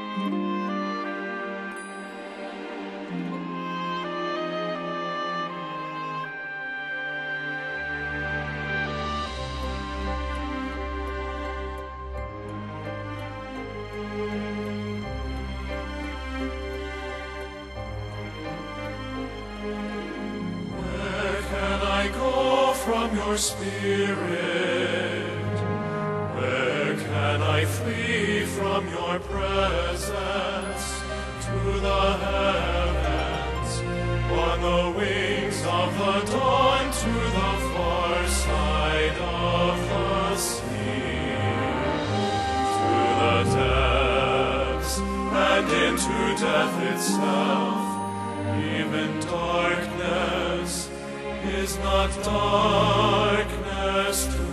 From your Spirit, where can I flee from your presence? To the heavens, on the wings of the dawn, to the far side of the sea, to the depths and into death itself, even darkness is not darkness to